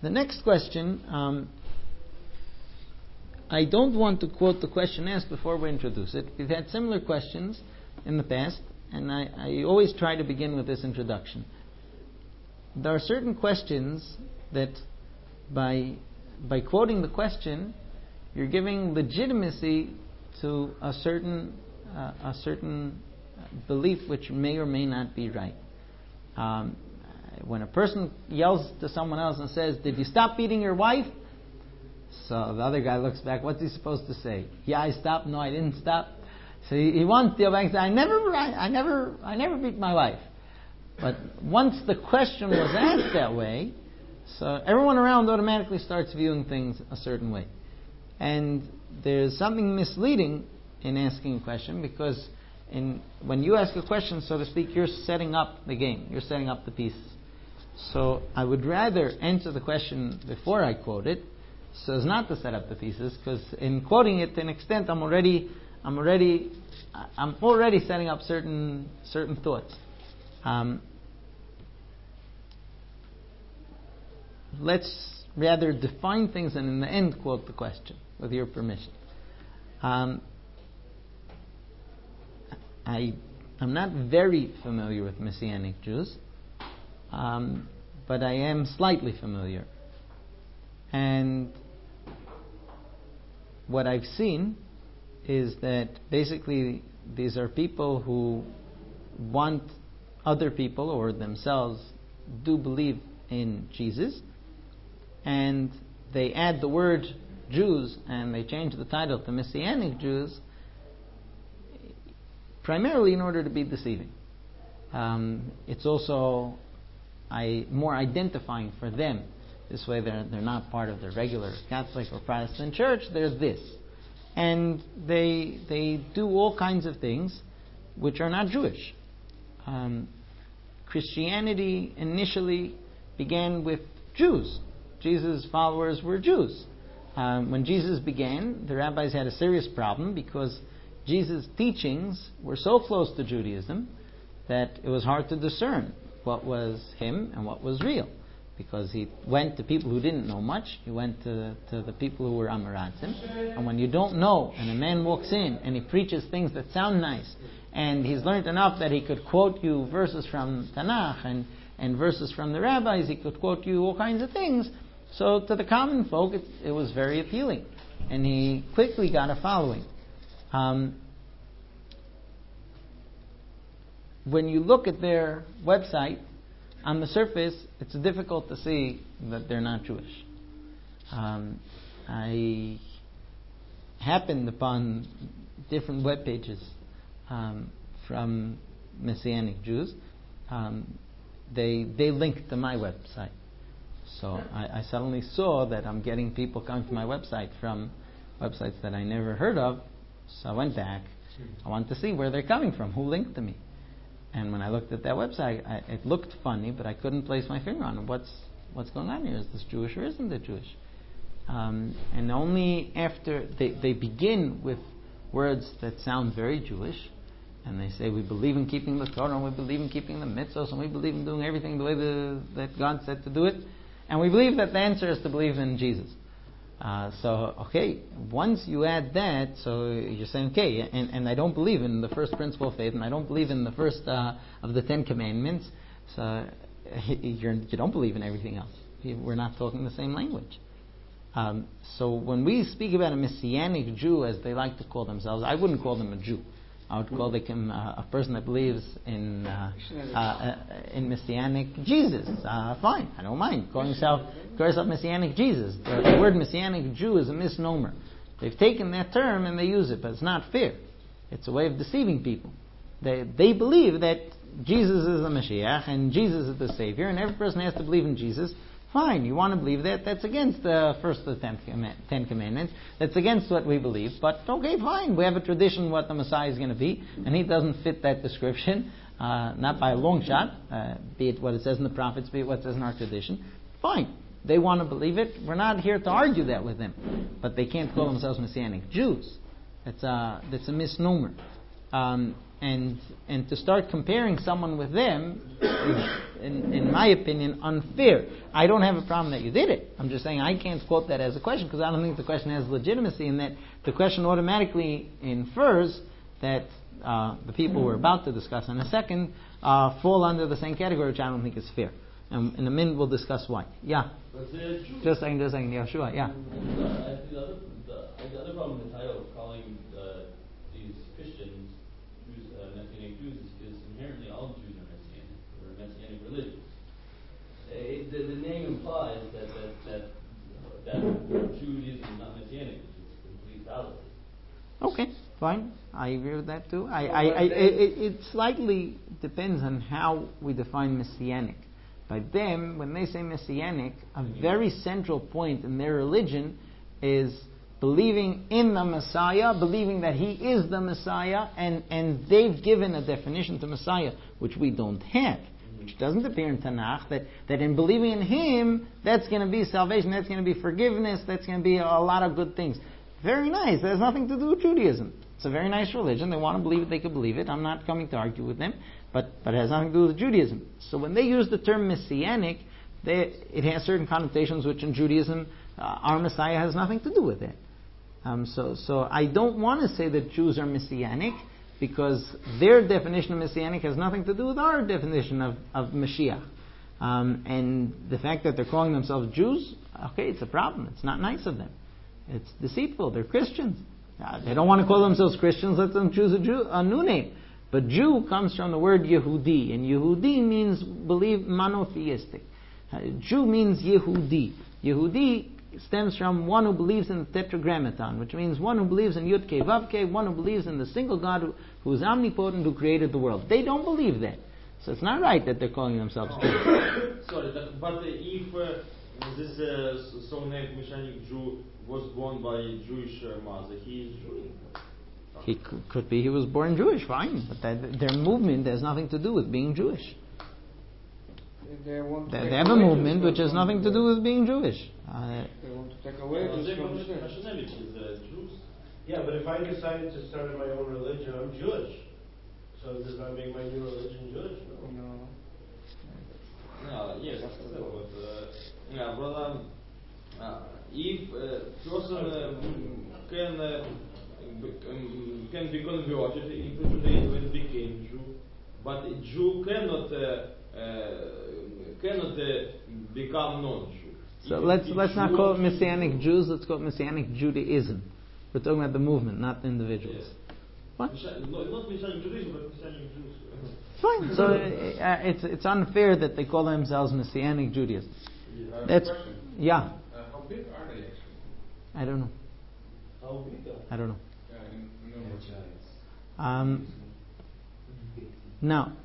The next question, I don't want to quote the question asked before we introduce it. We've had similar questions in the past, and I always try to begin with this introduction. There are certain questions that by quoting the question, you're giving legitimacy to a certain belief which may or may not be right. When a person yells to someone else and says, "Did you stop beating your wife?" So the other guy looks back. What's he supposed to say? "Yeah, I stopped." "No, I didn't stop." So he wants to go back and say, I never beat my wife." But once the question was asked that way, so everyone around automatically starts viewing things a certain way. And there's something misleading in asking a question, because when you ask a question, so to speak, you're setting up the game. You're setting up the pieces. So I would rather answer the question before I quote it, so as not to set up the pieces, because in quoting it to an extent, I'm already setting up certain thoughts. Let's rather define things and in the end quote the question, with your permission. I'm not very familiar with Messianic Jews, but I am slightly familiar. And what I've seen is that basically these are people who want other people or themselves do believe in Jesus, and they add the word Jews and they change the title to Messianic Jews primarily in order to be deceiving. It's also more identifying for them. This way they're not part of the regular Catholic or Protestant church. There's this. And they do all kinds of things which are not Jewish. Christianity initially began with Jews. Jesus' followers were Jews. When Jesus began, the rabbis had a serious problem because Jesus' teachings were so close to Judaism that it was hard to discern what was him and what was real. Because he went to people who didn't know much. He went to the people who were Amaratzim. And when you don't know, and a man walks in and he preaches things that sound nice, and he's learned enough that he could quote you verses from Tanakh and verses from the rabbis, he could quote you all kinds of things. So to the common folk, it was very appealing. And he quickly got a following. When you look at their website, on the surface, it's difficult to see that they're not Jewish. I happened upon different web pages from Messianic Jews. They linked to my website. So I suddenly saw that I'm getting people coming to my website from websites that I never heard of. So I went back. I wanted to see where they're coming from, who linked to me. And when I looked at that website, it looked funny, but I couldn't place my finger on it. What's going on here? Is this Jewish or isn't it Jewish? And only after they begin with words that sound very Jewish, and they say, we believe in keeping the Torah, and we believe in keeping the mitzvahs, and we believe in doing everything the way that God said to do it, and we believe that the answer is to believe in Jesus. Once you add that, so you're saying, okay, and I don't believe in the first principle of faith, and I don't believe in the first of the 10 Commandments, so you don't believe in everything else. We're not talking the same language. So when we speak about a Messianic Jew, as they like to call themselves, I wouldn't call them a Jew. I would call them a person that believes in Messianic Jesus. Fine, I don't mind calling yourself Messianic Jesus. The word Messianic Jew is a misnomer. They've taken that term and they use it, but it's not fair. It's a way of deceiving people. They believe that Jesus is the Mashiach and Jesus is the Savior, and every person has to believe in Jesus. Fine, you want to believe that. That's against the first of the 10 Commandments. That's against what we believe. But okay, fine. We have a tradition what the Messiah is going to be, and he doesn't fit that description, not by a long shot, be it what it says in the prophets, be it what it says in our tradition. Fine. They want to believe it. We're not here to argue that with them. But they can't call themselves Messianic Jews. That's a misnomer. And to start comparing someone with them is, in my opinion, unfair. I don't have a problem that you did it. I'm just saying I can't quote that as a question because I don't think the question has legitimacy, and that the question automatically infers that the people we're about to discuss in a second fall under the same category, which I don't think is fair. And in a minute we'll discuss why. Yeah. Just a second. Yeshua, yeah. The other problem with the title of calling these Christians Jews, Messianic Jews, is inherently all Jews are Messianic, or a Messianic religion. The name implies that Judaism is not Messianic, which is a complete fallacy. Okay, fine. I agree with that too. It slightly depends on how we define Messianic. By them, when they say Messianic, a very central point in their religion is believing in the Messiah, believing that He is the Messiah, and they've given a definition to Messiah, which we don't have, which doesn't appear in Tanakh, that in believing in Him, that's going to be salvation, that's going to be forgiveness, that's going to be a lot of good things. Very nice. That has nothing to do with Judaism. It's a very nice religion. They want to believe it, they can believe it. I'm not coming to argue with them, but it has nothing to do with Judaism. So when they use the term Messianic, it has certain connotations which in Judaism, our Messiah has nothing to do with it. So I don't want to say that Jews are Messianic, because their definition of Messianic has nothing to do with our definition of Mashiach. And the fact that they're calling themselves Jews, okay, it's a problem. It's not nice of them. It's deceitful. They're Christians. They don't want to call themselves Christians. Let them choose a new name. But Jew comes from the word Yehudi, and Yehudi means believe monotheistic. Jew means Yehudi. Yehudi stems from one who believes in the Tetragrammaton, which means one who believes in Yud Kei Vav Kei, one who believes in the single God who is omnipotent, who created the world. They don't believe that. So it's not right that they're calling themselves Jews. Sorry, but if this so-named Messianic Jew was born by a Jewish mother, he is Jewish. He could be he was born Jewish, fine, but their movement has nothing to do with being Jewish. They have a movement which has nothing to do with being Jewish. They want to take away this from the Jews. Yeah, but if I decided to start my own religion, I'm Jewish. So does that make my new religion Jewish? No. Yes. But if person can be converted into Judaism and became Jew, but a Jew cannot become non-Jew. So let's not call it Messianic Jews. Let's call it Messianic Judaism. We're talking about the movement, not the individuals. Yes. What? Not Messianic Judaism, but Messianic Jews. Fine. So it's unfair that they call themselves Messianic Judaism. That's yeah. How big are they actually? I don't know. How big? I don't know. No. Now,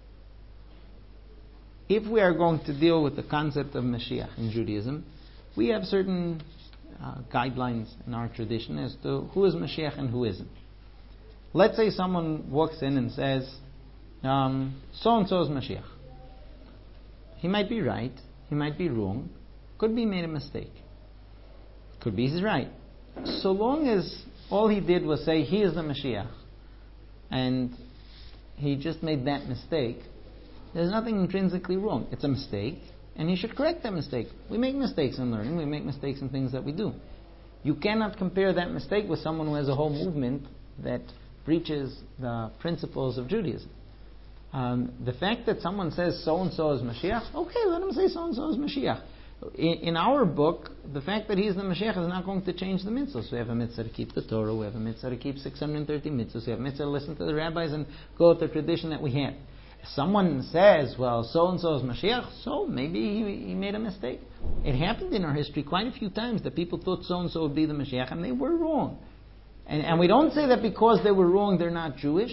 if we are going to deal with the concept of Mashiach in Judaism, we have certain guidelines in our tradition as to who is Mashiach and who isn't. Let's say someone walks in and says, so-and-so is Mashiach. He might be right, he might be wrong, could be made a mistake. Could be he's right. So long as all he did was say he is the Mashiach, and he just made that mistake, there's nothing intrinsically wrong. It's a mistake, and he should correct that mistake. We make mistakes in learning, we make mistakes in things that we do. You cannot compare that mistake with someone who has a whole movement that breaches the principles of Judaism. The fact that someone says so-and-so is Mashiach, okay, let him say so-and-so is Mashiach. In our book, the fact that he is the Mashiach is not going to change the mitzvahs. We have a mitzvah to keep the Torah, we have a mitzvah to keep 630 mitzvahs, we have a mitzvah to listen to the rabbis and go with the tradition that we have. If someone says, well, so-and-so is Mashiach, so maybe he made a mistake. It happened in our history quite a few times that people thought so-and-so would be the Mashiach, and they were wrong. And we don't say that because they were wrong, they're not Jewish.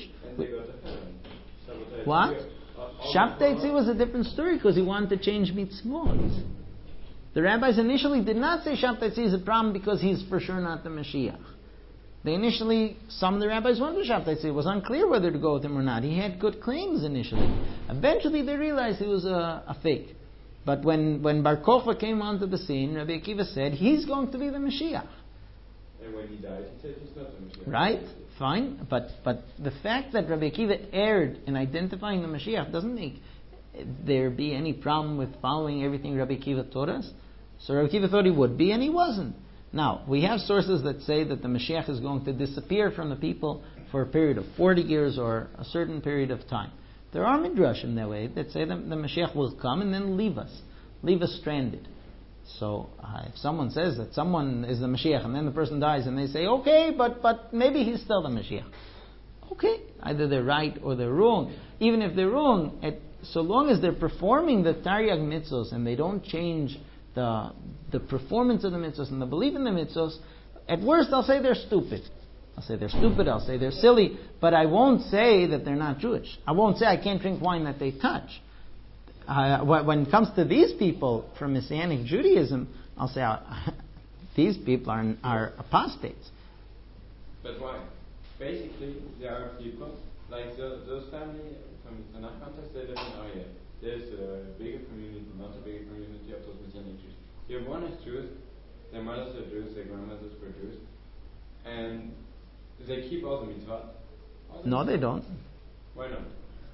What? Shabtai Tzvi was a different story because he wanted to change mitzvot. The rabbis initially did not say Shabtai Tzvi is a problem because he's for sure not the Mashiach. Some of the rabbis wanted Shabtai Tzvi. It was unclear whether to go with him or not. He had good claims initially. Eventually they realized he was a fake. But when Bar Kokhba came onto the scene, Rabbi Akiva said, he's going to be the Mashiach. And when he died, he said he's not the Mashiach. Right? Fine, but the fact that Rabbi Akiva erred in identifying the Mashiach doesn't make there be any problem with following everything Rabbi Akiva taught us. So Rabbi Akiva thought he would be, and he wasn't. Now, we have sources that say that the Mashiach is going to disappear from the people for a period of 40 years or a certain period of time. There are midrashim that way that say that the Mashiach will come and then leave us stranded. So if someone says that someone is the Mashiach and then the person dies and they say, okay, but maybe he's still the Mashiach. Okay, either they're right or they're wrong. Even if they're wrong, so long as they're performing the Taryag mitzvos and they don't change the performance of the mitzvos and the belief in the mitzvos, at worst I'll say they're stupid. I'll say they're stupid, I'll say they're silly, but I won't say that they're not Jewish. I won't say I can't drink wine that they touch. When it comes to these people from Messianic Judaism, I'll say these people are apostates. But why? Basically, there are people, like those families from the Tanakh context, they live in Arya. There's a bigger community, not a bigger community of those Messianic Jews. You have one is Jews, their mothers are Jews, their grandmothers were Jews, and they keep all the mitzvot. No, they don't. Why not?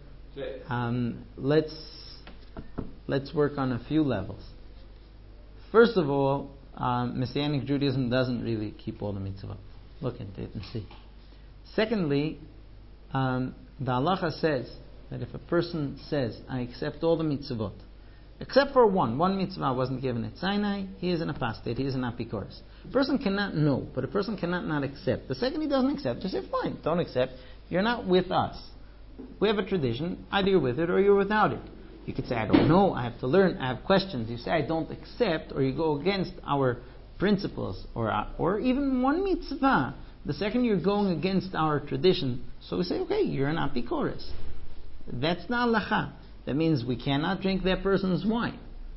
Let's work on a few levels. First of all, Messianic Judaism doesn't really keep all the mitzvot. Look into it and see. Secondly, the halacha says that if a person says, I accept all the mitzvot, except for one mitzvah wasn't given at Sinai, he is an apostate, he is an apikoros. A person cannot know, but a person cannot not accept. The second he doesn't accept, just say, fine, don't accept, you're not with us. We have a tradition, either you're with it or you're without it. You could say, I don't know, I have to learn, I have questions. You say, I don't accept, or you go against our principles, or even one mitzvah. The second you're going against our tradition, so we say, okay, you're an apikoros. That's not halacha. That means we cannot drink that person's wine.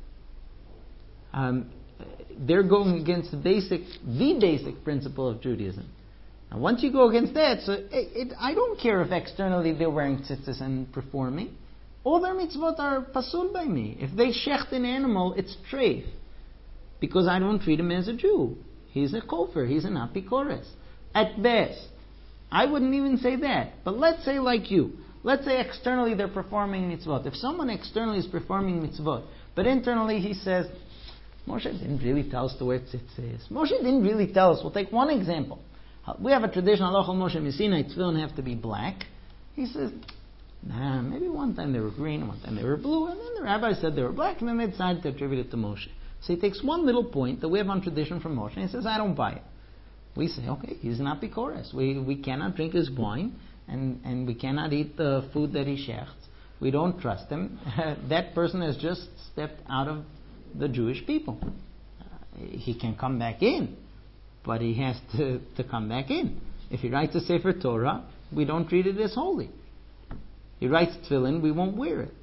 They're going against the basic principle of Judaism. Now, once you go against that, so I don't care if externally they're wearing tzitzis and performing. All their mitzvot are pasul by me. If they shecht an animal, it's treif. Because I don't treat him as a Jew. He's a kofer. He's an apikoros. At best. I wouldn't even say that. But let's say like you. Let's say externally they're performing mitzvot. If someone externally is performing mitzvot, but internally he says, Moshe didn't really tell us to wear tzitzis. Moshe didn't really tell us. We'll take one example. We have a tradition, Halacha Moshe Missinai, tefillin have to be black. He says, nah, maybe one time they were green, and one time they were blue, and then the rabbi said they were black, and then they decided to attribute it to Moshe. So he takes one little point that we have on tradition from Moshe, and he says, I don't buy it. We say, okay, he's an apikoros. We cannot drink his wine, and we cannot eat the food that he shechts. We don't trust him. That person has just stepped out of the Jewish people. He can come back in, but he has to come back in. If he writes a Sefer Torah, we don't treat it as holy. He writes tefillin, we won't wear it.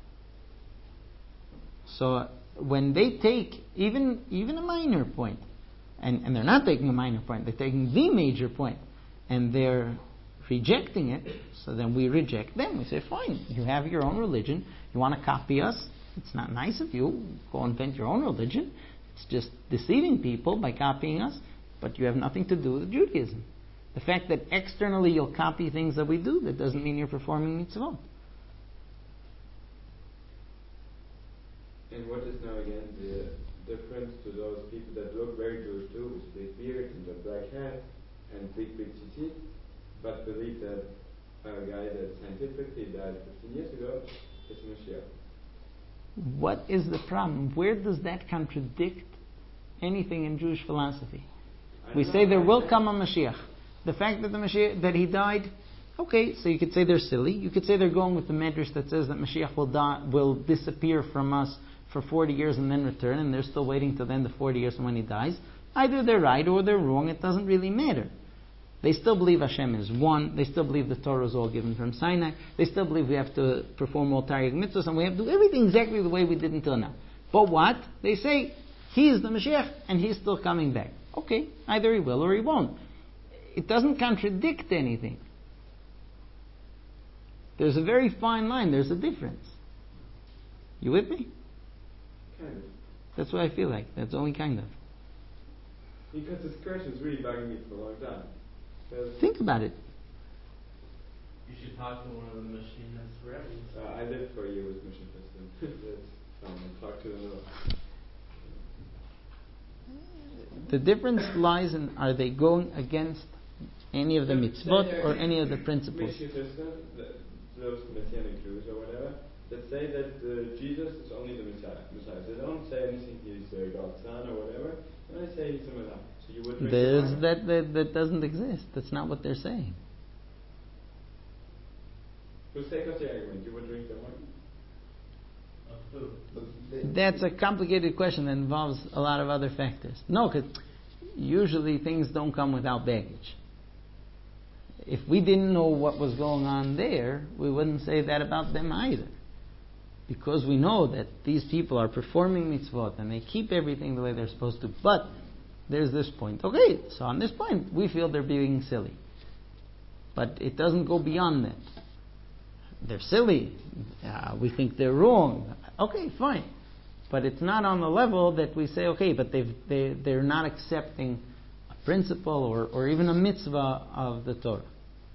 So when they take even a minor point, and they're not taking a minor point, they're taking the major point, and they're rejecting it, so then we reject them. We say, fine, you have your own religion, you want to copy us, it's not nice of you, go invent your own religion, it's just deceiving people by copying us, but you have nothing to do with Judaism. The fact that externally you'll copy things that we do, that doesn't mean you're performing mitzvot. And what is now again the difference to those people that look very Jewish too, with big beard and a black hat and big tzitzit, but believe that a guy that scientifically died 15 years ago is Mashiach? What is the problem? Where does that contradict anything in Jewish philosophy? We say there will come a Mashiach. The fact that the Mashiach, that he died, okay, so you could say they're silly. You could say they're going with the medrash that says that Mashiach will disappear from us for 40 years and then return, and they're still waiting till then the 40 years from when he dies. Either they're right or they're wrong. It doesn't really matter. They still believe Hashem is one. They still believe the Torah is all given from Sinai. They still believe we have to perform all Taryag mitzvahs, and we have to do everything exactly the way we did until now. But what? They say, he is the Mashiach, and he's still coming back. Okay, either he will or he won't. It doesn't contradict anything. There's a very fine line. There's a difference. You with me? Kind of. That's what I feel like. That's only kind of. Because this question is really bugging me for a long time. Think about it. You should talk to one of the machinists rabbis. I lived for a year with machinists. That's fun. I talked to them. The difference lies in, are they going against any of the mitzvot or any of the principles? Those Messianic Jews or whatever, that say that Jesus is only the Messiah. They don't say anything he's God's son or whatever. And they say he's the Messiah. So you would drink that doesn't exist. That's not what they're saying. For the sake of the argument, you would drink the wine? That's a complicated question that involves a lot of other factors. No, because usually things don't come without baggage. If we didn't know what was going on there, we wouldn't say that about them either. Because we know that these people are performing mitzvot and they keep everything the way they're supposed to. But there's this point. Okay, so on this point, we feel they're being silly. But it doesn't go beyond that. They're silly. We think they're wrong. Okay, fine. But it's not on the level that we say, okay, but they're not accepting a principle or even a mitzvah of the Torah.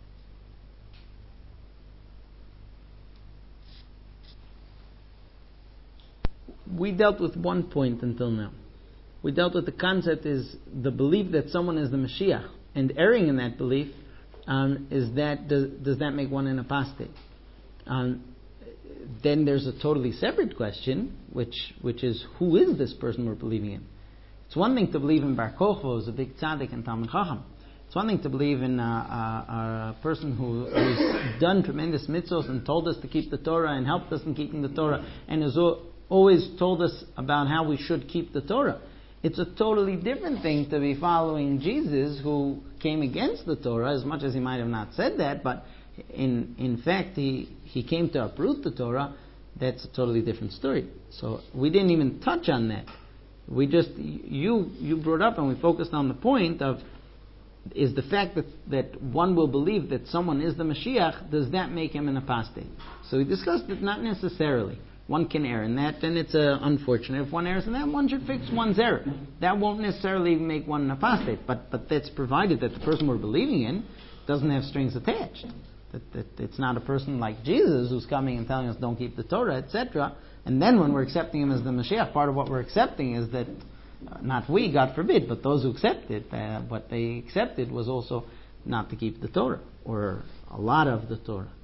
We dealt with one point until now. We dealt with the concept is the belief that someone is the Mashiach, and erring in that belief does that make one an apostate? Then there's a totally separate question, which is who is this person we're believing in? It's one thing to believe in Bar Kochba, who's a big tzaddik and Talmid Chacham. It's one thing to believe in a person who's done tremendous mitzvot and told us to keep the Torah and helped us in keeping the Torah and has always told us about how we should keep the Torah. It's a totally different thing to be following Jesus, who came against the Torah, as much as he might have not said that, but in fact he came to uproot the Torah. That's a totally different story. So we didn't even touch on that. We just, you brought up and we focused on the point of, is the fact that one will believe that someone is the Mashiach, does that make him an apostate? So we discussed it, not necessarily. One can err in that, and it's unfortunate. If one errs in that, one should fix one's error. That won't necessarily make one an apostate, but that's provided that the person we're believing in doesn't have strings attached. That it's not a person like Jesus who's coming and telling us don't keep the Torah, etc. And then when we're accepting him as the Mashiach, part of what we're accepting is that, not we, God forbid, but those who accept it, what they accepted was also not to keep the Torah, or a lot of the Torah.